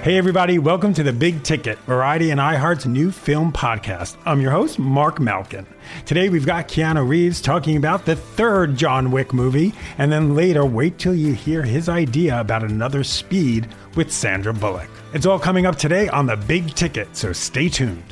Hey everybody, welcome to The Big Ticket, Variety and iHeart's new film podcast. I'm your host, Mark Malkin. Today we've got Keanu Reeves talking about the third John Wick movie, and then later, wait till you hear his idea about another Speed with Sandra Bullock. It's all coming up today on The Big Ticket, so stay tuned.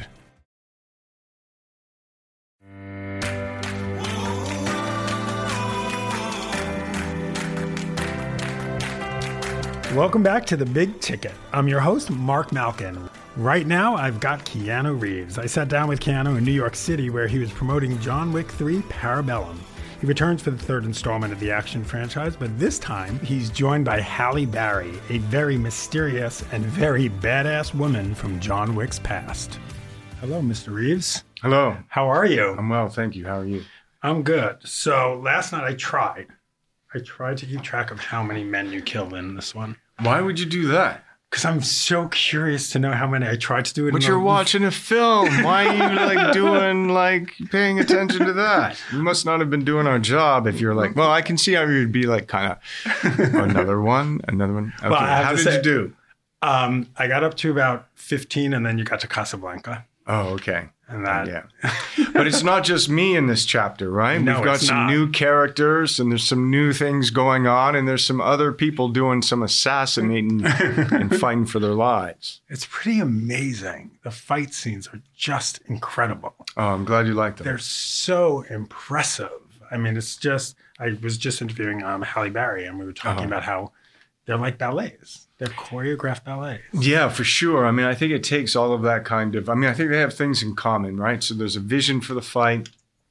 Welcome back to The Big Ticket. I'm your host, Mark Malkin. Right now, I've got Keanu Reeves. I sat down with Keanu in New York City where he was promoting John Wick 3 Parabellum. He returns for the third installment of the action franchise, but this time he's joined by Halle Berry, a very mysterious and very badass woman from John Wick's past. Hello, Mr. Reeves. Hello. How are you? I'm well, thank you. How are you? I'm good. So last night I tried to keep track of how many men you killed in this one. Why would you do that? Because I'm so curious to know how many. I tried to do it. But you're watching a film. Why are you paying attention to that? You must not have been doing our job if you're like, well, I can see how you'd be like kind of another one. Okay, well, how did you do? I got up to about 15 and then you got to Casablanca. Oh, okay. And that. Yeah. But it's not just me in this chapter, right? No, We've got some new characters and there's some new things going on and there's some other people doing some assassinating and fighting for their lives. It's pretty amazing. The fight scenes are just incredible. Oh, I'm glad you like them. They're so impressive. I mean, it's just, I was just interviewing Halle Berry and we were talking about how they're like ballets. They're choreographed ballets. Yeah, for sure. I mean, I think it takes all of that kind of, I think they have things in common, right? So there's a vision for the fight.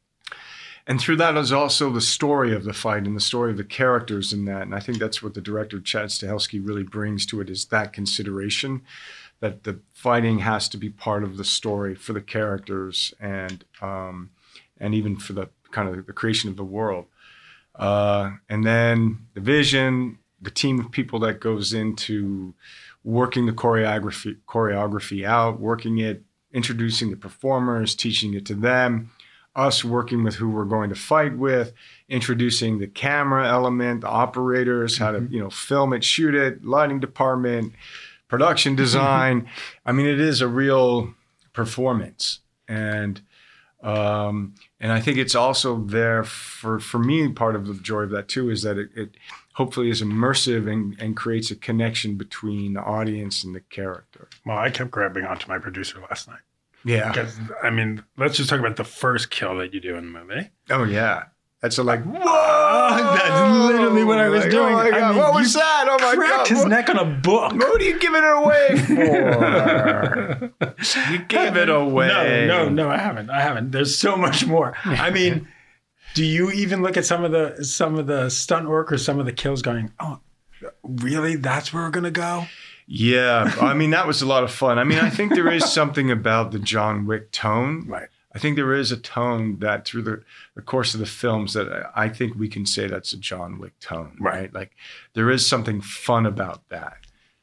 And through that is also the story of the fight and the story of the characters in that. And I think that's what the director, Chad Stahelski, really brings to it is that consideration that the fighting has to be part of the story for the characters and even for the kind of the creation of the world. And then the vision, the team of people that goes into working the choreography out, working it, introducing the performers, teaching it to them, us working with who we're going to fight with, introducing the camera element, the operators, how to, film it, shoot it, lighting department, production design. I mean, it is a real performance. And I think it's also there for me, part of the joy of that too, is that it hopefully is immersive and creates a connection between the audience and the character. Well, I kept grabbing onto my producer last night. Yeah. Because, let's just talk about the first kill that you do in the movie. Oh, yeah. That's whoa! That's literally what I was doing. Oh my God. What was that? Oh my God. Cracked his neck on a book. What are you giving it away for? You gave it away. No, I haven't. There's so much more. I mean, do you even look at some of the stunt work or some of the kills going, oh, really? That's where we're going to go? Yeah. That was a lot of fun. I think there is something about the John Wick tone. Right. I think there is a tone that through the course of the films that I think we can say that's a John Wick tone, right? Like there is something fun about that.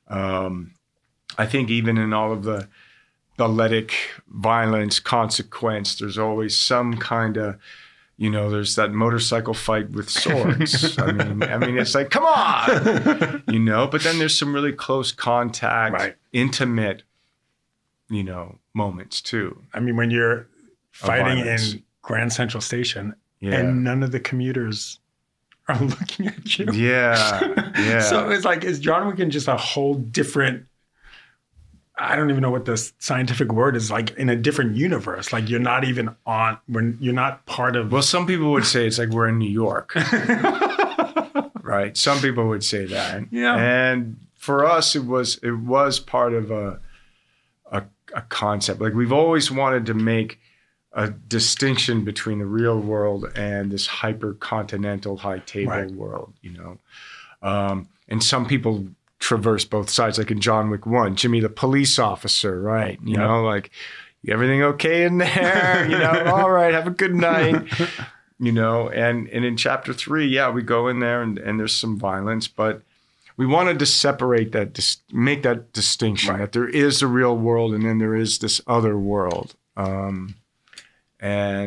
I think even in all of the balletic violence, consequence, there's always some kind of, there's that motorcycle fight with swords. It's like, come on, but then there's some really close contact, intimate, moments too. When you're fighting in Grand Central Station and none of the commuters are looking at you. Yeah. So it's like, is John Wick in just a whole different, I don't even know what the scientific word is, like in a different universe. Like you're not even when you're not part of. Well, some people would say it's like we're in New York. Right. Some people would say that. Yeah. And for us, it was part of a concept. Like we've always wanted to make a distinction between the real world and this hyper-continental high table world, and some people traverse both sides, like in John Wick 1, Jimmy the police officer, right? Like, everything okay in there? All right, have a good night. And in chapter 3, we go in there and there's some violence, but we wanted to separate that, make that distinction that there is the real world and then there is this other world. And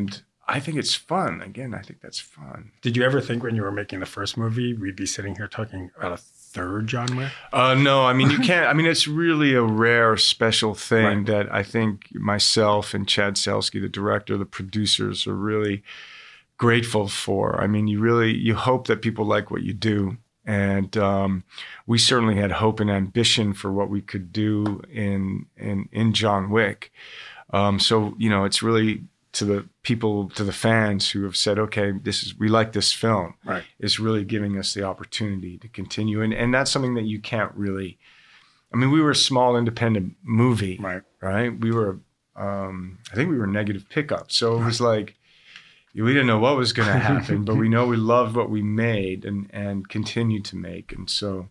I think it's fun. Again, I think that's fun. Did you ever think when you were making the first movie, we'd be sitting here talking about a third John Wick? No, I mean, you can't. I mean, it's really a rare, special thing Right. that I think myself and Chad Stahelski, the director, the producers, are really grateful for. I mean, you hope that people like what you do. And we certainly had hope and ambition for what we could do in John Wick. So, it's really to the people, to the fans who have said, okay, we like this film. Right. It's really giving us the opportunity to continue. And that's something that you can't really, I mean, we were a small independent movie, right? We were, I think we were negative pickup. So it was like, we didn't know what was going to happen, but we know we loved what we made and continue to make. And so,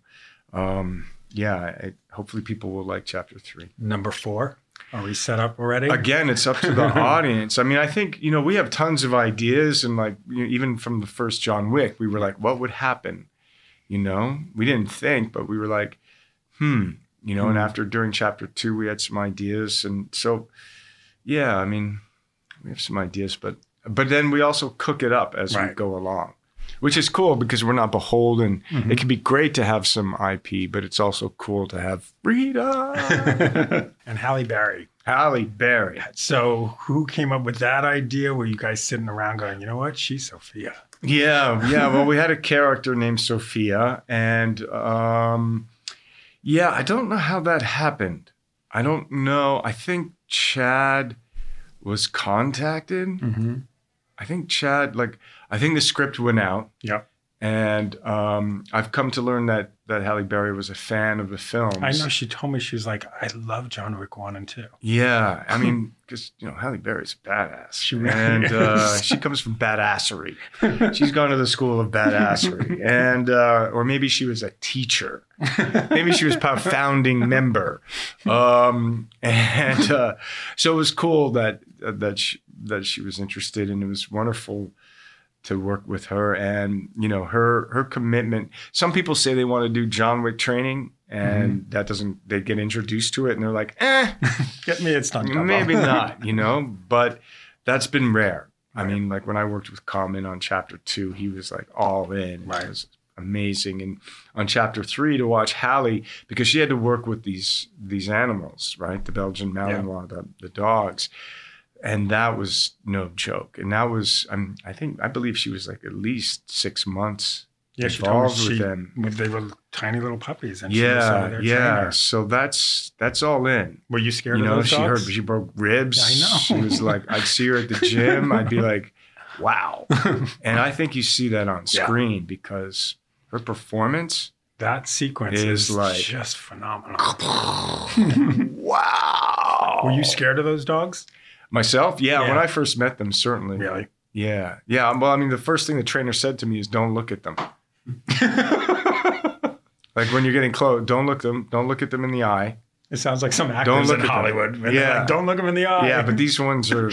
hopefully people will like Chapter 3. Number 4. Are we set up already? Again, it's up to the audience. I mean, I think, we have tons of ideas, and like, even from the first John Wick, we were like, what would happen? We didn't think, but we were like, and during Chapter 2, we had some ideas. And so, yeah, I mean, we have some ideas, but then we also cook it up as we go along, which is cool because we're not beholden. Mm-hmm. It can be great to have some IP, but it's also cool to have freedom. And Halle Berry. Halle Berry. So who came up with that idea? Were you guys sitting around going, you know what? She's Sophia. Yeah. Well, we had a character named Sophia. And I don't know how that happened. I don't know. I think Chad was contacted. Mm-hmm. I think the script went out. Yep. And I've come to learn that Halle Berry was a fan of the films. I know. She told me, she was like, I love John Wick 1 and 2. Yeah. I mean, because, Halle Berry's a badass. She really is. She comes from badassery. She's gone to the school of badassery. And, or maybe she was a teacher. Maybe she was a founding member. So it was cool that she was interested, and it was wonderful to work with her. And, her commitment. Some people say they want to do John Wick training, and they get introduced to it and they're like, get me, it's not maybe not, but that's been rare. I mean, like when I worked with Common on Chapter 2, he was like all in. It was amazing. And on Chapter 3, to watch Halle, because she had to work with these animals, right? The Belgian Malinois, the dogs. And that was no joke. And that was, I believe she was like at least 6 months involved with them. They were tiny little puppies. And she was their trainer. So that's all in. Were you scared of those dogs? She broke ribs. I know. She was like, I'd see her at the gym. I'd be like, wow. And I think you see that on screen because her performance. That sequence is like just phenomenal. Wow. Were you scared of those dogs? Myself? Yeah, when I first met them, certainly. Really? Yeah. Well, I mean, the first thing the trainer said to me is, don't look at them. Like when you're getting close, don't look at them in the eye. It sounds like some actors in Hollywood. Like, don't look them in the eye. Yeah, but these ones are,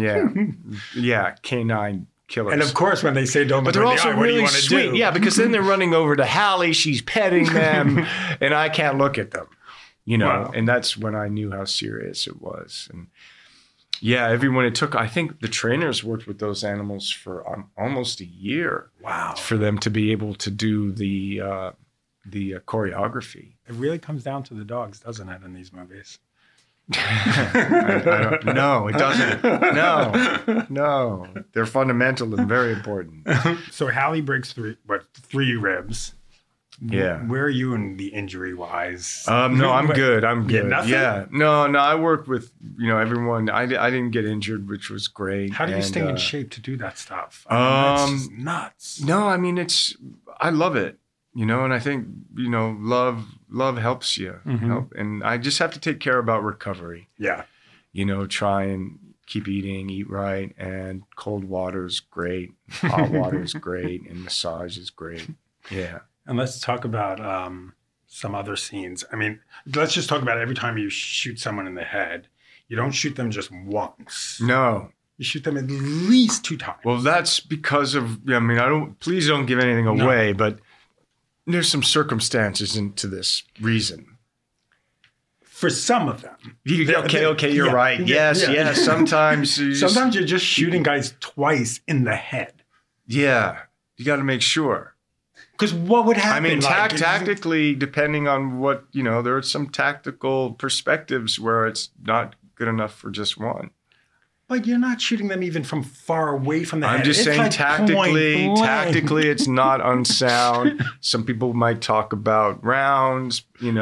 canine killers. And of course, when they say don't look them in the eye, what do you want to do? Yeah, because then they're running over to Halle, she's petting them, and I can't look at them. Wow. And that's when I knew how serious it was. And everyone, I think the trainers worked with those animals for almost a year. Wow. For them to be able to do the choreography. It really comes down to the dogs, doesn't it, in these movies? I don't, no, it doesn't. No. They're fundamental and very important. So Halle breaks 3 ribs. Yeah. Where are you in the injury wise? No, I'm good. Nothing? Yeah. No, I work with, everyone. I didn't get injured, which was great. How do you stay in shape to do that stuff? It's just nuts. No, I mean, I love it, and I think, love helps you. And I just have to take care about recovery. Yeah. Try and keep eat right. And cold water's great. Hot water's great. And massage is great. Yeah. And let's talk about some other scenes. I mean, let's just talk about every time you shoot someone in the head, you don't shoot them just once. No. You shoot them at least 2 times. Well, that's because of, please don't give anything away, but there's some circumstances into this reason. For some of them. Okay, you're right. Yes. Sometimes you're just shooting guys twice in the head. Yeah, you got to make sure. Because what would happen? I mean, tactically, depending on what, there are some tactical perspectives where it's not good enough for just one. But you're not shooting them even from far away from the head. I'm just saying like tactically, it's not unsound. Some people might talk about rounds,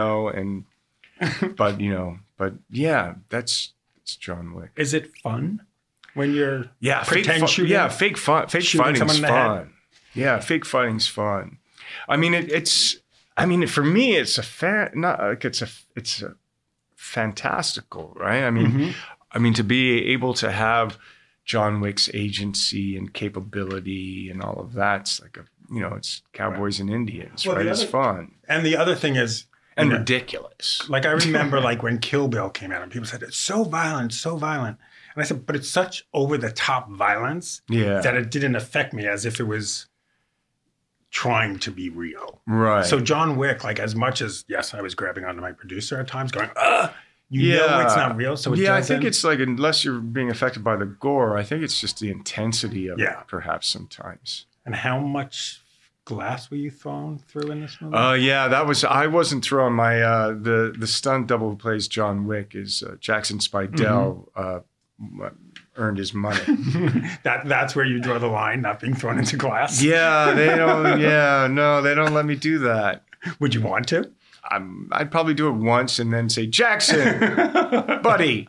but yeah, that's John Wick. Is it fun when you're pretend shooting? Yeah, fake fighting's fun. Yeah, fake fighting's fun. I mean, for me, it's a fantastical, right? I mean, to be able to have John Wick's agency and capability and all of that's like it's cowboys and Indians, right? It's fun. And the other thing is, and ridiculous. Like I remember like when Kill Bill came out and people said, it's so violent, so violent. And I said, but it's such over the top violence that it didn't affect me as if it was trying to be real. Right. So John Wick, like as much as, yes, I was grabbing onto my producer at times going, know it's not real. So I think it's like, unless you're being affected by the gore, I think it's just the intensity of it perhaps sometimes. And how much glass were you thrown through in this movie? I wasn't thrown. My the stunt double who plays John Wick is Jackson Spidell. Earned his money. That's where you draw the line, not being thrown into glass. Yeah, they don't. Yeah, no, they don't let me do that. Would you want to? I'd probably do it once and then say, Jackson, buddy,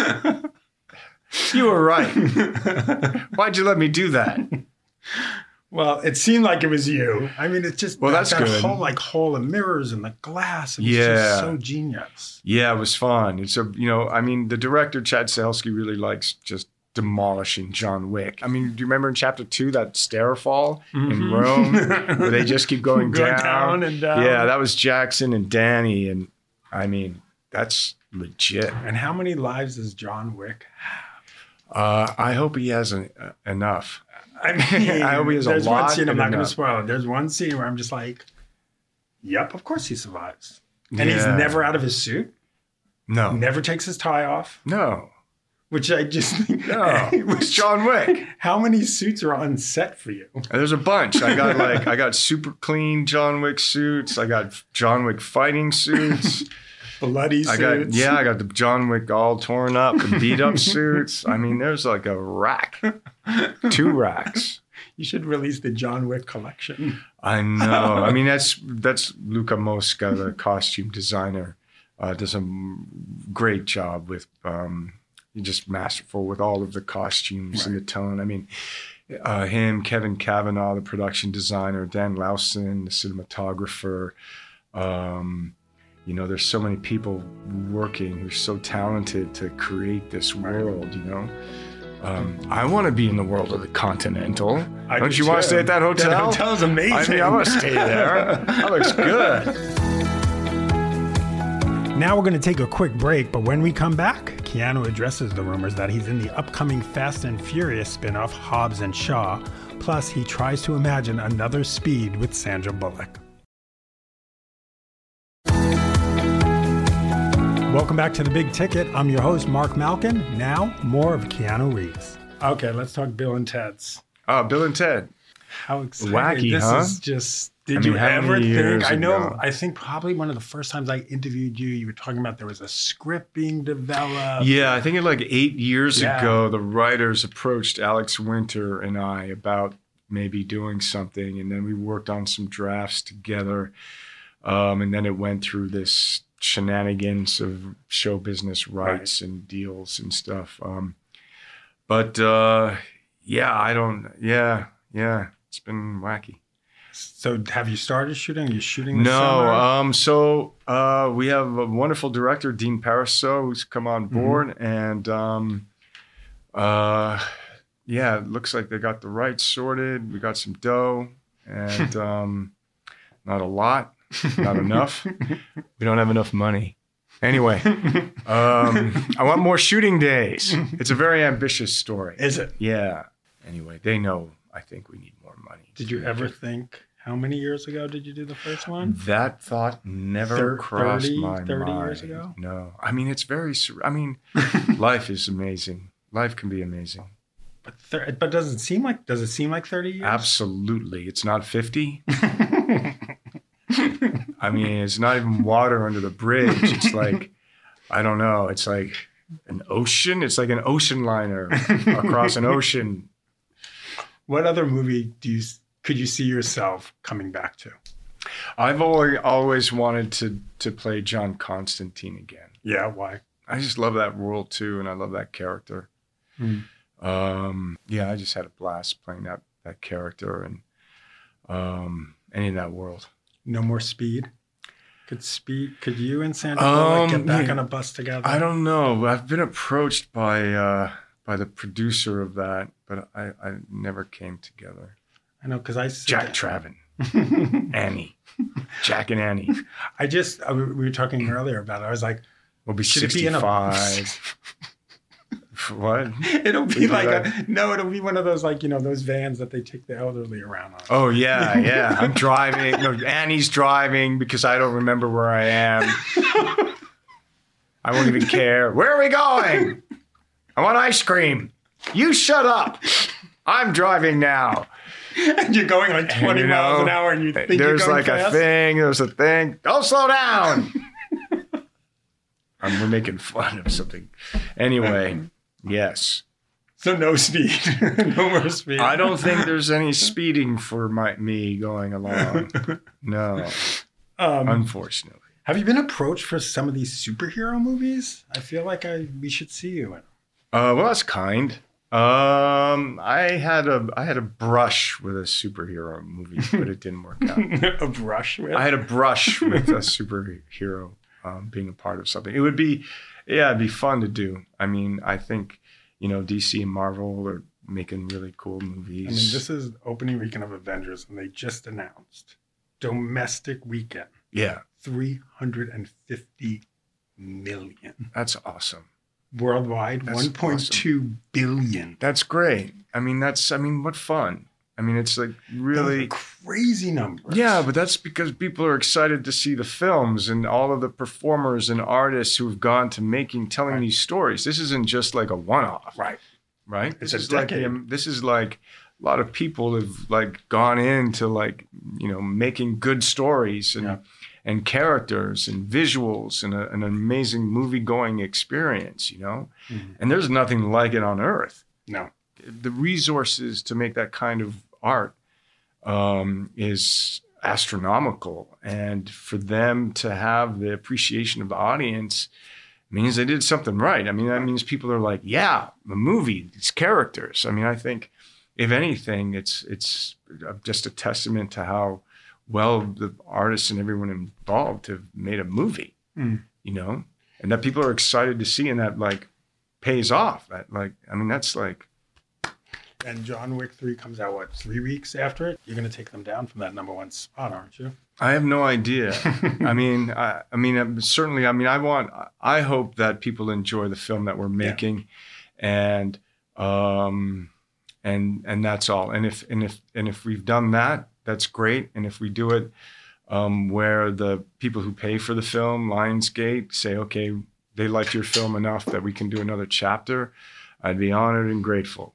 you were right. Why'd you let me do that? Well, it seemed like it was you. I mean, it's just that's that good. Whole hole of mirrors and the glass. It was just so genius. Yeah, it was fun. It's the director Chad Stahelski really likes just demolishing John Wick. I mean, do you remember in chapter 2 that stairfall in Rome where they just keep going down and down? Yeah, that was Jackson and Danny, and I mean that's legit. And how many lives does John Wick have? I hope he has enough. I mean, I hope he has a lot. There's one scene, I'm not going to spoil it. There's one scene where I'm just like, yep, of course he survives. And he's never out of his suit. No. Never takes his tie off. No. Which I just think. No. It's John Wick. How many suits are on set for you? There's a bunch. I got super clean John Wick suits. I got John Wick fighting suits. Bloody suits. I got the John Wick all torn up and beat up suits. I mean, there's like a rack, 2 racks. You should release the John Wick collection. I know. I mean, that's Luca Mosca, the costume designer, does a great job with. He's just masterful with all of the costumes and the tone. I mean, him, Kevin Cavanaugh, the production designer, Dan Lawson, the cinematographer. There's so many people working who're so talented to create this world, I want to be in the world of the Continental. Don't you want to stay at that hotel? That hotel's amazing. I want to stay there. That looks good. Now we're going to take a quick break, but when we come back, Keanu addresses the rumors that he's in the upcoming Fast and Furious spin-off Hobbs and Shaw. Plus, he tries to imagine another Speed with Sandra Bullock. Welcome back to The Big Ticket. I'm your host, Mark Malkin. Now, more of Keanu Reeves. Okay, let's talk Bill and Ted's. Oh, Bill and Ted. How exciting. Wacky, this huh? is just... Did you ever think? Ago? I think probably one of the first times I interviewed you, you were talking about there was a script being developed. Yeah, I think like 8 years ago, the writers approached Alex Winter and I about maybe doing something. And then we worked on some drafts together. And then it went through this shenanigans of show business rights and deals and stuff. It's been wacky. So have you started shooting? Are you shooting this summer? No. We have a wonderful director, Dean Pariseau, who's come on board. And it looks like they got the rights sorted. We got some dough and not a lot, not enough. We don't have enough money. Anyway, I want more shooting days. It's a very ambitious story. Is it? Yeah. Anyway, they know I think we need more money. Did you ever think How many years ago did you do the first one? That thought never crossed my 30 mind. years ago? No. I mean, it's very, life is amazing. Life can be amazing. But does it seem like 30 years? Absolutely. It's not 50. I mean, it's not even water under the bridge. It's like, I don't know. It's like an ocean. It's like an ocean liner across an ocean. What other movie could you see yourself coming back to? I've always wanted to play John Constantine again. Yeah, why? I just love that world too, and I love that character. Yeah, I just had a blast playing that character and any of that world. No More Speed? Could you and Sandra Bullock get back on a bus together? I don't know. I've been approached by the producer of that, but I never came together. I know, because I Jack Traven, Annie, Jack and Annie. We were talking earlier about it. I was like, we'll be should 65. It be in a What? It'll be it'll be one of those, like, those vans that they take the elderly around on. Oh, yeah. I'm driving. No, Annie's driving because I don't remember where I am. I won't even care. Where are we going? I want ice cream. You shut up. I'm driving now. And you're going like 20 miles an hour and you think you're going fast? There's a thing. Don't slow down. We're making fun of something. Anyway, yes. So no speed. No more speed. I don't think there's any speeding for me going along. No. Unfortunately. Have you been approached for some of these superhero movies? I feel like we should see you in. Well, that's kind. I had a brush with a superhero movie, but it didn't work out. A brush with? I had a brush with a superhero being a part of something. It'd be fun to do. I mean, I think, DC and Marvel are making really cool movies. I mean, this is opening weekend of Avengers, and they just announced domestic weekend. Yeah. 350 million. That's awesome. Worldwide, 1.2 billion. That's great. I mean, what fun. I mean, it's like really crazy numbers. Yeah, but that's because people are excited to see the films and all of the performers and artists who've gone to telling these stories. This isn't just like a one-off. Right? It's a decade. This is like a lot of people have like gone into making good stories and characters and visuals and an amazing movie-going experience, Mm-hmm. And there's nothing like it on earth. No. The resources to make that kind of art is astronomical. And for them to have the appreciation of the audience means they did something right. I mean, that means people are like, yeah, the movie, these characters. I mean, I think if anything, it's just a testament to how well the artists and everyone involved have made a movie, and that people are excited to see, and that like pays off. That's like. And John Wick 3 comes out, 3 weeks after it? You're going to take them down from that #1 spot, aren't you? I have no idea. I hope that people enjoy the film that we're making, and that's all. And if we've done that, that's great. And if we do it where the people who pay for the film, Lionsgate, say, okay, they liked your film enough that we can do another chapter, I'd be honored and grateful.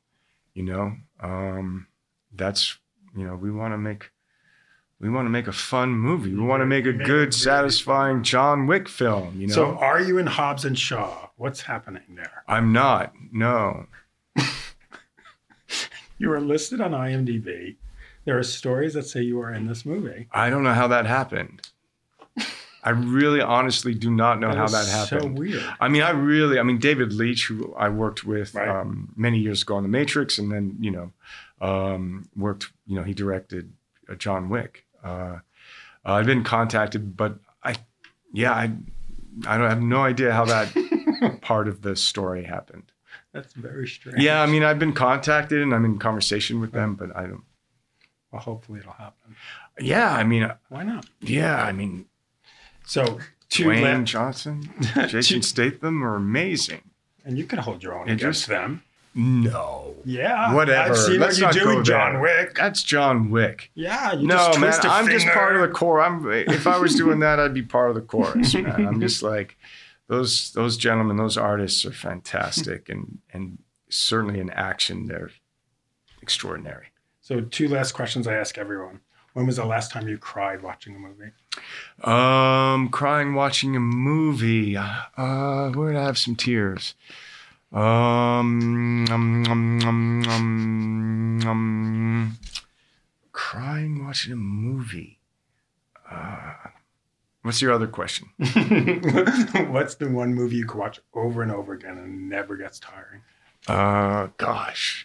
That's, we want to make a fun movie. We want to make a good, satisfying John Wick film, So are you in Hobbs and Shaw? What's happening there? I'm not, no. You are listed on IMDb. There are stories that say you are in this movie. I don't know how that happened. I really honestly do not know how that happened. So weird. I mean, David Leitch, who I worked with many years ago on The Matrix, and then, he directed John Wick. I've been contacted, but I have no idea how that part of the story happened. That's very strange. Yeah, I mean, I've been contacted and I'm in conversation with them, but I don't. Well, hopefully it'll happen. Yeah, I mean. Why not? Yeah, I mean. So, Dwayne Johnson, Jason Statham are amazing. And you can hold your own against them. No. Yeah. Whatever. I've seen Let's what not you do go in John there. Wick. That's John Wick. Yeah. You No, just man, twist a I'm just finger. part of the core. If I was doing that, I'd be part of the chorus, man. I'm just like, those gentlemen, those artists are fantastic, and certainly in action, they're extraordinary. So 2 last questions I ask everyone. When was the last time you cried watching a movie? Crying watching a movie. Where did I have some tears? Crying watching a movie. What's your other question? What's the one movie you could watch over and over again and never gets tiring? Gosh.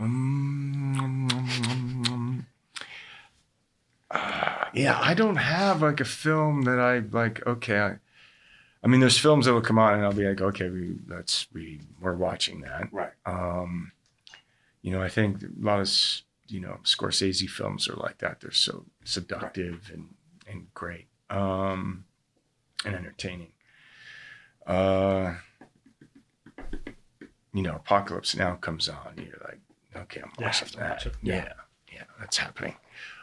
Yeah, I don't have like a film that I like. Okay, I mean, there's films that will come on and I'll be like, okay, we're watching that. Right. I think a lot of Scorsese films are like that. They're so seductive and great and entertaining. Apocalypse Now comes on. You're like, okay, I'm watching that. Watch it. Yeah, that's happening.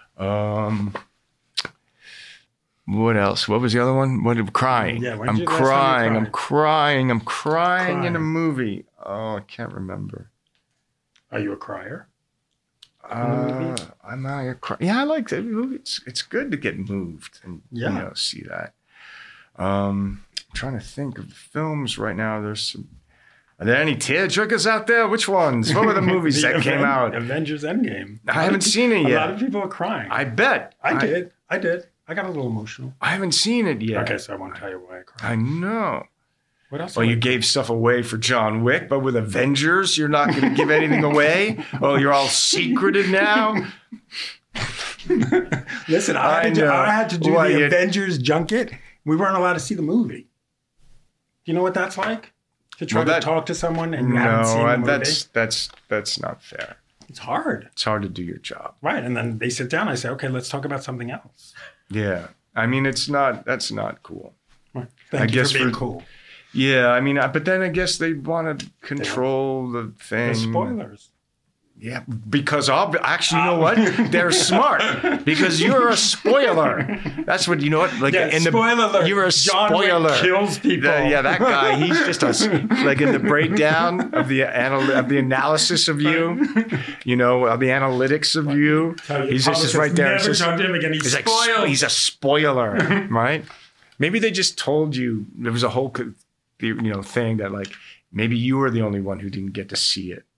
What else? What was the other one? Crying. Yeah, I'm crying in a movie. Oh, I can't remember. Are you a crier? Am I a crier? Yeah, I like it. It's good to get moved and see that. I'm trying to think of films right now. Are there any tearjerkers out there? Which ones? What were the movies that came out? Avengers Endgame. I haven't seen it yet. A lot of people are crying. I bet. I did. I got a little emotional. I haven't seen it yet. Okay, so I won't tell you why I cried. I know. What else? Well, you gave stuff away for John Wick, but with Avengers, you're not going to give anything away? Oh, you're all secreted now? Listen, I had to do the Avengers junket. We weren't allowed to see the movie. You know what that's like? To try to talk to someone and you haven't seen the movie? That's not fair. It's hard. It's hard to do your job. Right. And then they sit down. I say, okay, let's talk about something else. Yeah. I mean, that's not cool. Right. Thank you for being cool. Yeah. I mean, but then I guess they want to control the thing. The spoilers. Yeah, because actually, you know what? They're smart because you're a spoiler. That's what you know. What? Like spoiler alert. You're a John spoiler. Wick kills people. That guy. He's just like in the breakdown of the analysis of you. Of the analytics of you. He's just right there. Never talk to him again. He's spoiled. He's a spoiler, right? Maybe they just told you there was a whole thing that like maybe you were the only one who didn't get to see it.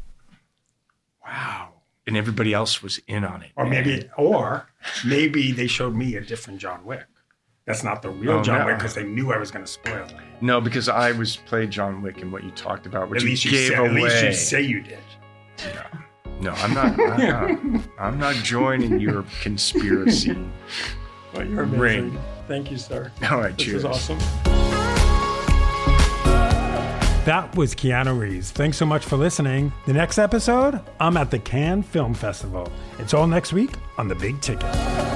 Wow. And everybody else was in on it. Or maybe they showed me a different John Wick. That's not the real John Wick because they knew I was going to spoil it. No, because I played John Wick in what you talked about, which at least you gave away. At least you say you did. No, I'm not. I'm not joining your conspiracy. Well, you're amazing. Ring. Thank you, sir. All right, cheers. This was awesome. That was Keanu Reeves. Thanks so much for listening. The next episode, I'm at the Cannes Film Festival. It's all next week on The Big Ticket.